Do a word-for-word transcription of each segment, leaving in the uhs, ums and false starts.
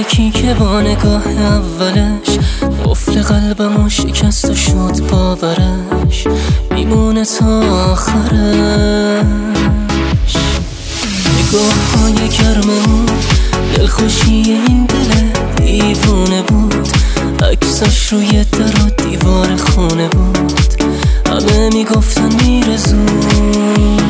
یکی که با نگاه اولش قفل قلبمو شکست و شد باورش میمونه تا آخرش. نگاه های گرممون دلخوشی این دل دیوونه بود، عکساش روی در و دیوار خونه بود، همه میگفتن میره زود.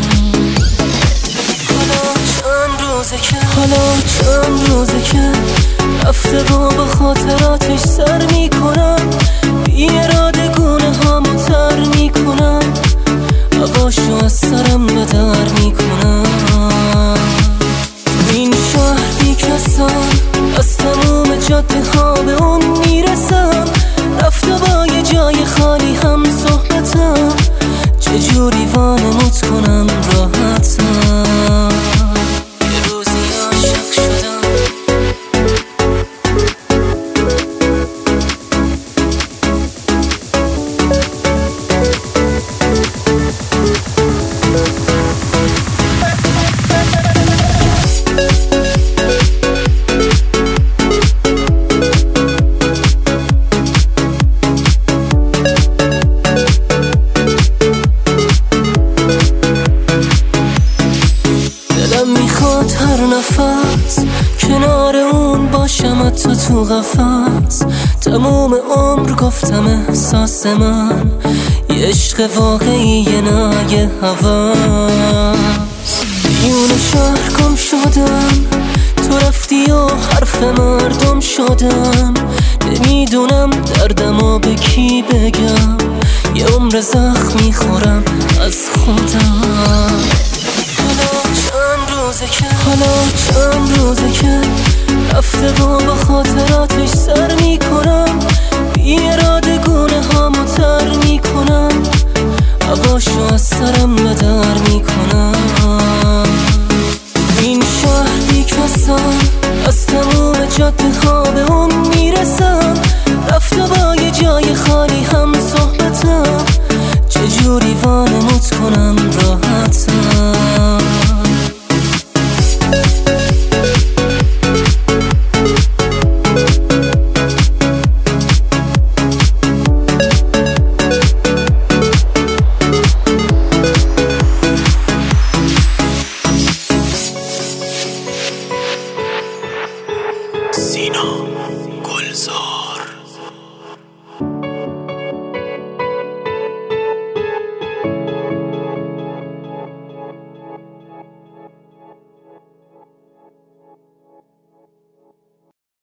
حالا چند روزه که حالا چند روزه که رفته و با خاطراتش سر میکنم، بی اراده گونه هامو تر میکنم، هواشو از سرم به در میکنم. این شهر بی کسم، از تموم جاده ها به اون میرسم، رفت و با یه جای خالی هم صحبتم، چجوری وانمود کنم راحتم. یه روزی عاشق شدم، هر نفس کنار اون باشم، حتی تو قفس تموم عمر گفتم احساس من یه عشق واقعی نه یه هوس. میون شهر گم شدم، تو رفتی و حرف مردم شدم، نمیدونم دردمو به کی بگم، یه عمر زخم میخورم از خودم. حالا چند روزه که رفته و با خاطراتش سر میکنم، بی اراده گونه هامو تر میکنم، هواشو از سرم به در میکنم. این شهر بی کسم، از تموم جاده ها به اون میرسم، رفت و با یه جای خالی هم صحبتم، چجوری وانمود کنم راحتم.